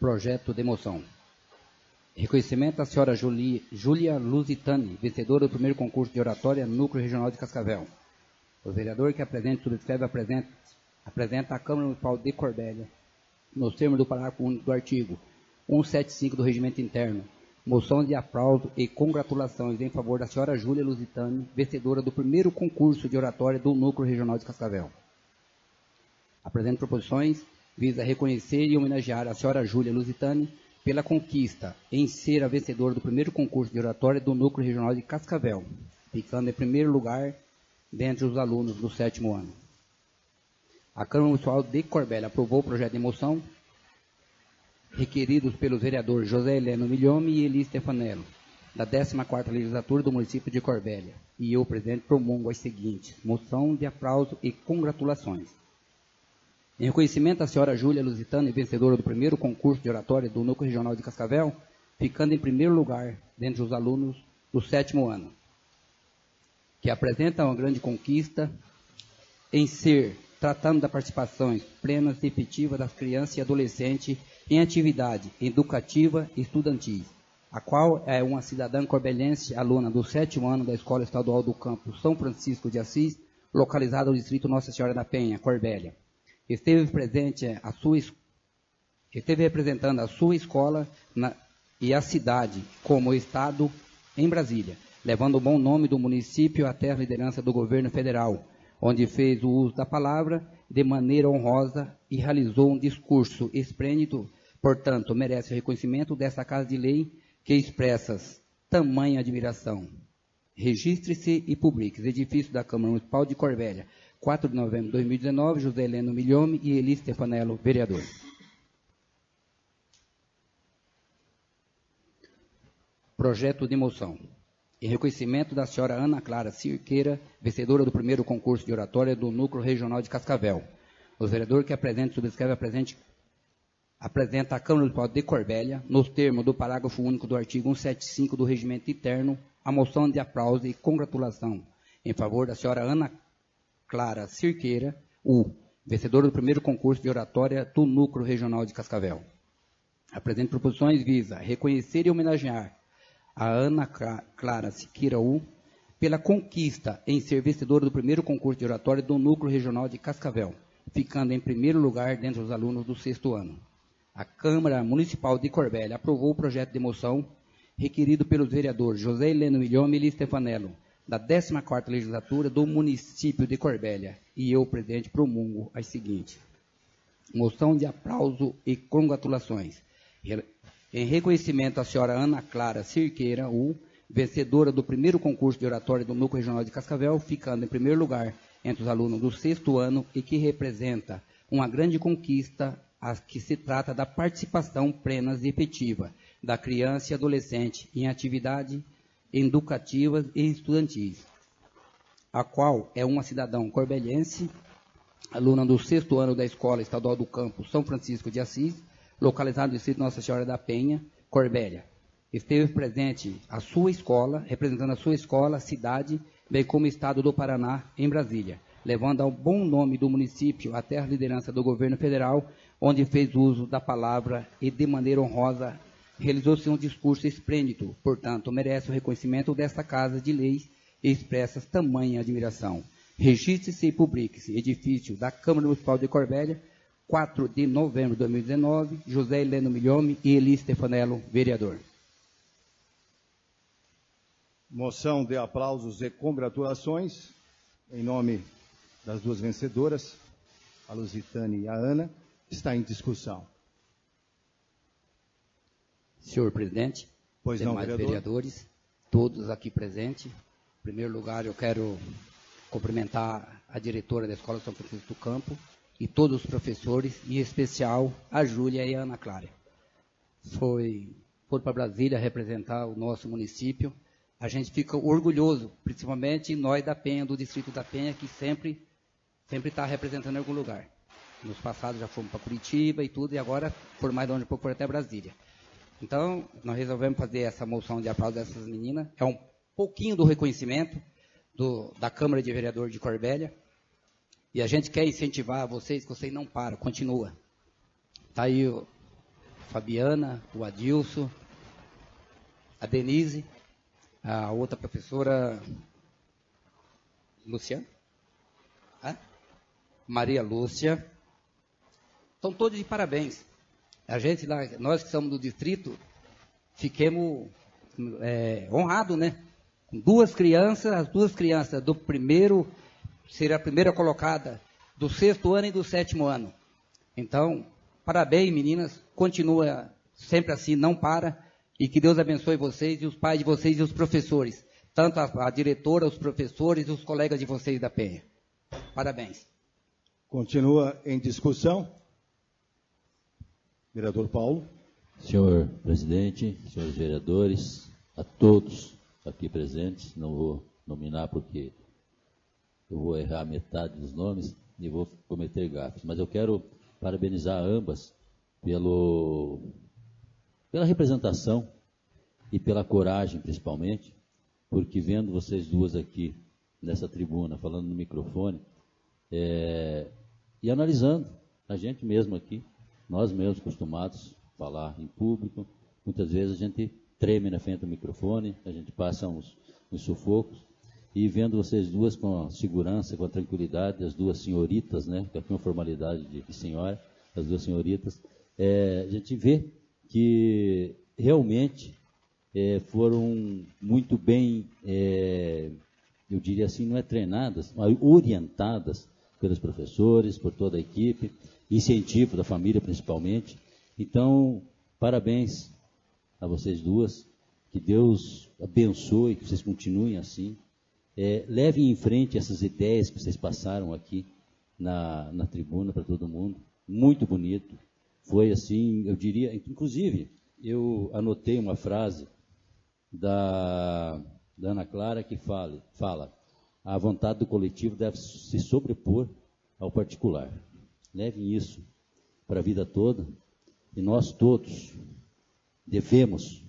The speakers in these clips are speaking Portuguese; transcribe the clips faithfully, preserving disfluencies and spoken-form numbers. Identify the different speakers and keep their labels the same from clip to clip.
Speaker 1: Projeto de moção. Reconhecimento da senhora Júlia Lusitani, vencedora do primeiro concurso de oratória no Núcleo Regional de Cascavel. O vereador que apresenta e subscreve apresenta, apresenta à Câmara Municipal de Corbélia, nos termos do parágrafo único do artigo cento e setenta e cinco do Regimento Interno, moção de aplauso e congratulações em favor da senhora Júlia Lusitani, vencedora do primeiro concurso de oratória do Núcleo Regional de Cascavel. Apresento proposições visa reconhecer e homenagear a senhora Júlia Lusitani pela conquista em ser a vencedora do primeiro concurso de oratória do Núcleo Regional de Cascavel, ficando em primeiro lugar dentre os alunos do sétimo ano. A Câmara Municipal de Corbélia aprovou o projeto de moção requeridos pelos vereadores José Heleno Milhome e Eli Stefanello, da décima quarta Legislatura do município de Corbélia, e eu, presidente, promungo as seguintes: moção de aplauso e congratulações. Em reconhecimento à senhora Júlia Lusitani, vencedora do primeiro concurso de oratória do Núcleo Regional de Cascavel, ficando em primeiro lugar dentre os alunos do sétimo ano, que apresenta uma grande conquista em ser, tratando da participação plena e efetiva das crianças e adolescentes em atividade educativa e estudantil, a qual é uma cidadã corbelense, aluna do sétimo ano da Escola Estadual do Campo São Francisco de Assis, localizada no distrito Nossa Senhora da Penha, Corbélia. Esteve presente a sua, esteve representando a sua escola na, e a cidade, como o Estado, em Brasília, levando o bom nome do município até a liderança do governo federal, onde fez o uso da palavra de maneira honrosa e realizou um discurso esplêndido. Portanto, merece o reconhecimento dessa Casa de Lei que expressa tamanha admiração. Registre-se e publique. Edifício da Câmara Municipal de Corbélia, quatro de novembro de dois mil e dezenove, José Heleno Milhome e Eli Stefanello, vereador. Projeto de moção. Em reconhecimento da senhora Ana Clara Cirqueira, vencedora do primeiro concurso de oratória do Núcleo Regional de Cascavel. O vereador que apresenta e subscreve apresente, apresenta a Câmara Municipal de Corbélia, nos termos do parágrafo único do artigo cento e setenta e cinco do Regimento Interno, a moção de aplauso e congratulação em favor da senhora Ana Clara Cirqueira, U, vencedora do primeiro concurso de oratória do Núcleo Regional de Cascavel. Apresento proposições visa reconhecer e homenagear a Ana Clara Cirqueira, U, pela conquista em ser vencedora do primeiro concurso de oratória do Núcleo Regional de Cascavel, ficando em primeiro lugar dentre os alunos do sexto ano. A Câmara Municipal de Corbélia aprovou o projeto de moção requerido pelos vereadores José Heleno Milhome e Eli Stefanello, da décima quarta Legislatura do município de Corbélia, e eu, presidente, promungo as seguintes: moção de aplauso e congratulações. Em reconhecimento à senhora Ana Clara Cirqueira, U, vencedora do primeiro concurso de oratória do Núcleo Regional de Cascavel, ficando em primeiro lugar entre os alunos do sexto ano e que representa uma grande conquista a que se trata da participação plena e efetiva da criança e adolescente em atividade educativas e estudantis, a qual é uma cidadã corbelhense, aluna do sexto ano da Escola Estadual do Campo São Francisco de Assis, localizado no distrito Nossa Senhora da Penha, Corbélia. Esteve presente a sua escola, representando a sua escola, cidade, bem como o Estado do Paraná, em Brasília, levando ao bom nome do município até a liderança do governo federal, onde fez uso da palavra e, de maneira honrosa, realizou-se um discurso esplêndido. Portanto, merece o reconhecimento desta Casa de Leis e expressa tamanha admiração. Registre-se e publique-se. Edifício da Câmara Municipal de Corbélia, quatro de novembro de dois mil e dezenove, José Heleno Milhome e Eli Stefanello, vereador.
Speaker 2: Moção de aplausos e congratulações, em nome das duas vencedoras, a Lusitani e a Ana, está em discussão.
Speaker 1: Senhor presidente,
Speaker 2: pois não,
Speaker 1: demais
Speaker 2: vereador?
Speaker 1: vereadores, todos aqui presentes. Em primeiro lugar, eu quero cumprimentar a diretora da Escola São Francisco do Campo e todos os professores, em especial a Júlia e a Ana Clara. Foi, foram para Brasília representar o nosso município. A gente fica orgulhoso, principalmente nós da Penha, do distrito da Penha, que sempre sempre está representando em algum lugar. Nos passados já fomos para Curitiba e tudo, e agora, por mais longe um pouco, foram até Brasília. Então, nós resolvemos fazer essa moção de aplauso dessas meninas. É um pouquinho do reconhecimento do, da Câmara de Vereadores de Corbélia. E a gente quer incentivar vocês, que vocês não param, continua. Está aí o Fabiana, o Adilson, a Denise, a outra professora, Luciana, ah? Maria Lúcia, estão todos de parabéns. A gente lá, nós que somos do distrito, fiquemos é, honrados, né? Com duas crianças, as duas crianças do primeiro, seria a primeira colocada, do sexto ano e do sétimo ano. Então, parabéns, meninas, continua sempre assim, não para, e que Deus abençoe vocês e os pais de vocês e os professores, tanto a, a diretora, os professores e os colegas de vocês da Penha. Parabéns.
Speaker 2: Continua em discussão. Vereador Paulo.
Speaker 3: Senhor presidente, senhores vereadores, a todos aqui presentes, não vou nominar porque eu vou errar metade dos nomes e vou cometer gafes, mas eu quero parabenizar ambas pelo, pela representação e pela coragem, principalmente, porque vendo vocês duas aqui nessa tribuna, falando no microfone, é, e analisando, a gente mesmo aqui, nós mesmos acostumados a falar em público, muitas vezes a gente treme na frente do microfone, a gente passa uns, uns sufocos, e vendo vocês duas com a segurança, com a tranquilidade, as duas senhoritas, né, com a formalidade de, de senhora, as duas senhoritas, é, a gente vê que realmente é, foram muito bem, é, eu diria assim, não é treinadas, mas orientadas pelos professores, por toda a equipe, incentivo da família principalmente. Então, parabéns a vocês duas, que Deus abençoe, que vocês continuem assim. É, levem em frente essas ideias que vocês passaram aqui na, na tribuna para todo mundo. Muito bonito. Foi assim, eu diria, inclusive, eu anotei uma frase da, da Ana Clara que fala, fala, a vontade do coletivo deve se sobrepor ao particular. Levem isso para a vida toda e nós todos devemos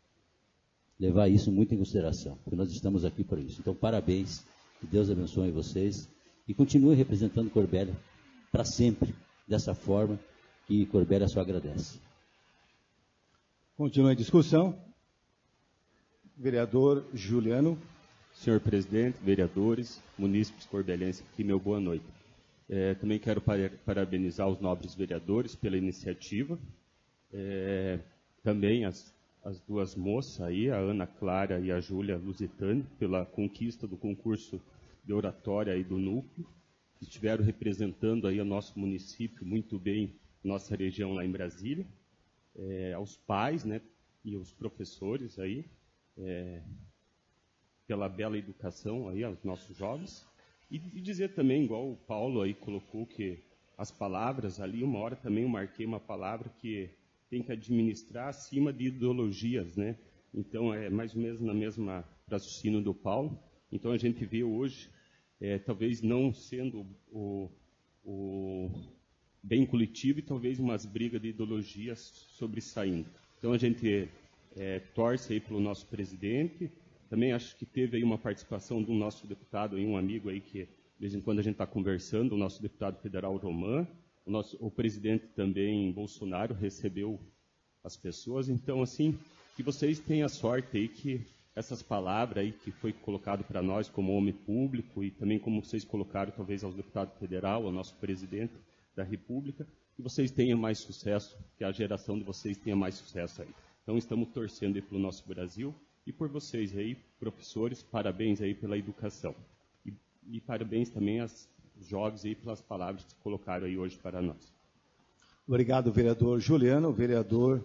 Speaker 3: levar isso muito em consideração, porque nós estamos aqui para isso. Então, parabéns, que Deus abençoe vocês e continue representando Corbélia para sempre, dessa forma que Corbélia só agradece.
Speaker 2: Continua a discussão. Vereador Juliano.
Speaker 4: Senhor presidente, vereadores, munícipes corbelhenses, aqui meu boa noite. É, também quero parabenizar os nobres vereadores pela iniciativa. É, também as, as duas moças aí, a Ana Clara e a Júlia Lusitani, pela conquista do concurso de oratória aí do núcleo, que estiveram representando aí o nosso município muito bem, nossa região lá em Brasília. É, aos pais, né, e os professores aí, é, pela bela educação aí aos nossos jovens. E, e dizer também, igual o Paulo aí colocou, que as palavras ali, uma hora também eu marquei uma palavra que tem que administrar acima de ideologias, né? Então, é mais ou menos na mesma raciocínio do Paulo. Então, a gente vê hoje, é, talvez não sendo o, o bem coletivo e talvez umas brigas de ideologias sobressaindo. Então, a gente é, torce aí pelo nosso presidente. Também acho que teve aí uma participação do nosso deputado, aí, um amigo aí que, de vez em quando, a gente está conversando, o nosso deputado federal Romã, o, nosso, o presidente também, Bolsonaro, recebeu as pessoas. Então, assim, que vocês tenham a sorte aí que essas palavras aí que foi colocado para nós como homem público e também como vocês colocaram, talvez, ao deputado federal, ao nosso presidente da República, que vocês tenham mais sucesso, que a geração de vocês tenha mais sucesso aí. Então, estamos torcendo aí pelo nosso Brasil. E por vocês aí, professores, parabéns aí pela educação. E, e parabéns também aos jovens aí pelas palavras que colocaram aí hoje para nós.
Speaker 2: Obrigado, vereador Juliano. Vereador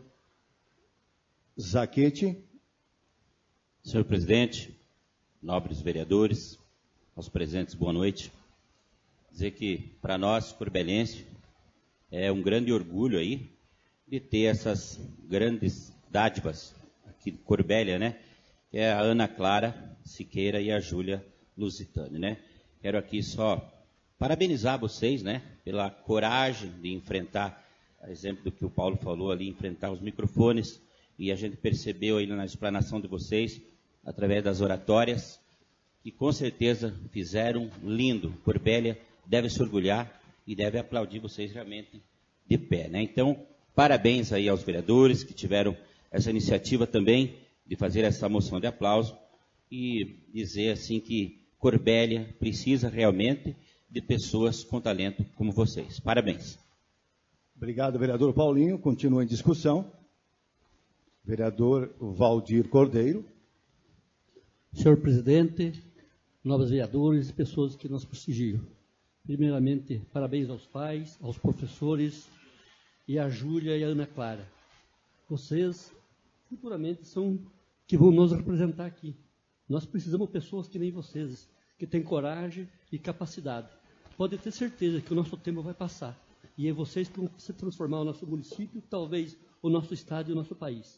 Speaker 2: Zaquete.
Speaker 5: Senhor presidente, nobres vereadores, aos presentes, boa noite. Dizer que, para nós, corbelense, é um grande orgulho aí de ter essas grandes dádivas aqui de Corbélia, né? Que é a Ana Clara Siqueira e a Júlia Lusitani, né? Quero aqui só parabenizar vocês, né? Pela coragem de enfrentar, a exemplo do que o Paulo falou ali, enfrentar os microfones, e a gente percebeu aí na explanação de vocês, através das oratórias, que com certeza fizeram lindo. Corbélia deve se orgulhar e deve aplaudir vocês realmente de pé, né? Então, Parabéns aí aos vereadores que tiveram essa iniciativa também de fazer essa moção de aplauso e dizer assim que Corbélia precisa realmente de pessoas com talento como vocês. Parabéns.
Speaker 2: Obrigado, vereador Paulinho. Continua em discussão. Vereador Valdir Cordeiro.
Speaker 6: Senhor presidente, nobres vereadores e pessoas que nos prestigiam. Primeiramente, parabéns aos pais, aos professores e a Júlia e a Ana Clara. Vocês, futuramente, são que vão nos representar aqui. Nós precisamos de pessoas que nem vocês, que têm coragem e capacidade. Pode ter certeza que o nosso tempo vai passar. E é vocês que vão se transformar o nosso município, talvez o nosso estado e o nosso país.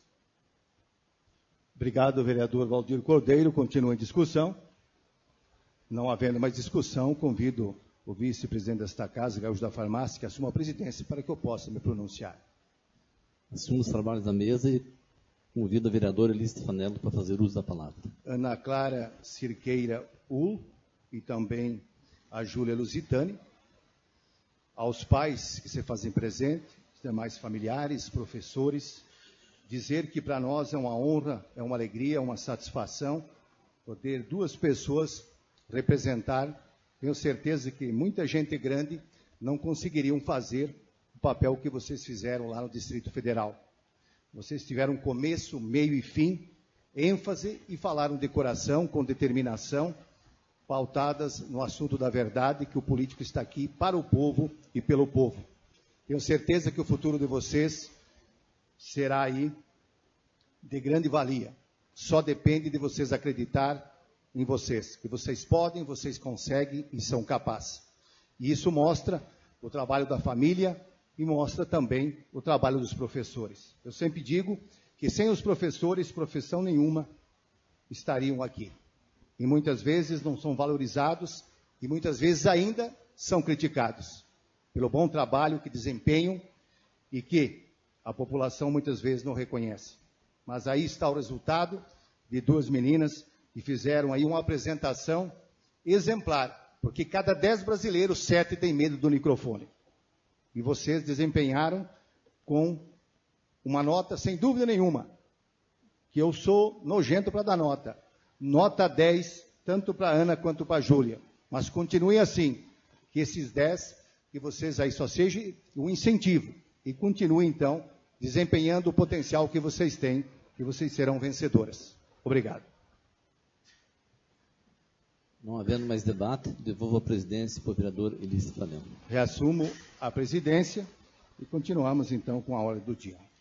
Speaker 2: Obrigado, vereador Valdir Cordeiro. Continua em discussão. Não havendo mais discussão, convido o vice-presidente desta casa, Gaúcho da Farmácia, que assuma a presidência para que eu possa me pronunciar.
Speaker 7: Assumo os trabalhos da mesa e convido a vereadora Elis Stefanello para fazer uso da palavra.
Speaker 2: Ana Clara Cirqueira Ul e também a Júlia Lusitani. Aos pais que se fazem presente, os demais familiares, professores, dizer que para nós é uma honra, é uma alegria, é uma satisfação poder duas pessoas representar. Tenho certeza que muita gente grande não conseguiriam fazer o papel que vocês fizeram lá no Distrito Federal. Vocês tiveram começo, meio e fim, ênfase e falaram de coração, com determinação, pautadas no assunto da verdade, que o político está aqui para o povo e pelo povo. Tenho certeza que o futuro de vocês será aí de grande valia. Só depende de vocês acreditar em vocês, que vocês podem, vocês conseguem e são capazes. E isso mostra o trabalho da família e mostra também o trabalho dos professores. Eu sempre digo que sem os professores, profissão nenhuma estariam aqui. E muitas vezes não são valorizados e muitas vezes ainda são criticados pelo bom trabalho que desempenham e que a população muitas vezes não reconhece. Mas aí está o resultado de duas meninas que fizeram aí uma apresentação exemplar, porque cada dez brasileiros, sete têm medo do microfone. E vocês desempenharam com uma nota, sem dúvida nenhuma, que eu sou nojento para dar nota. Nota dez, tanto para a Ana quanto para a Júlia. Mas continue assim, que esses dez, que vocês aí só seja um incentivo. E continue, então, desempenhando o potencial que vocês têm, que vocês serão vencedoras. Obrigado.
Speaker 7: Não havendo mais debate, devolvo a presidência para o vereador Elis Stefanello.
Speaker 2: Reassumo a presidência e continuamos, então, com a ordem do dia.